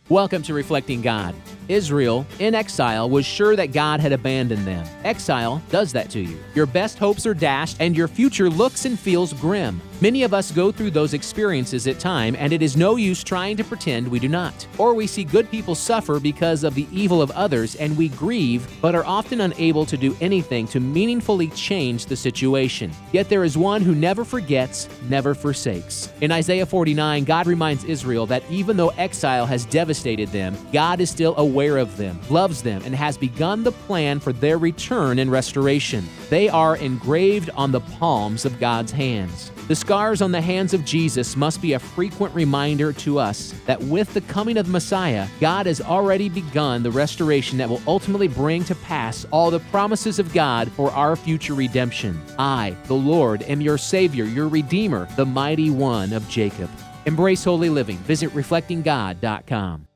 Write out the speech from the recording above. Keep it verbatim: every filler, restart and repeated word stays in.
Welcome to Reflecting God. Israel, in exile, was sure that God had abandoned them. Exile does that to you. Your best hopes are dashed, and your future looks and feels grim. Many of us go through those experiences at times, and it is no use trying to pretend we do not. Or we see good people suffer because of the evil of others, and we grieve, but are often unable to do anything to meaningfully change the situation. Yet there is one who never forgets, never forsakes. In Isaiah forty-nine, God reminds Israel that even though exile has devastated them, God is still aware of them, loves them, and has begun the plan for their return and restoration. They are engraved on the palms of God's hands. The scars on the hands of Jesus must be a frequent reminder to us that with the coming of the Messiah, God has already begun the restoration that will ultimately bring to pass all the promises of God for our future redemption. I, the Lord, am your Savior, your Redeemer, the Mighty One of Jacob. Embrace holy living. Visit reflecting god dot com.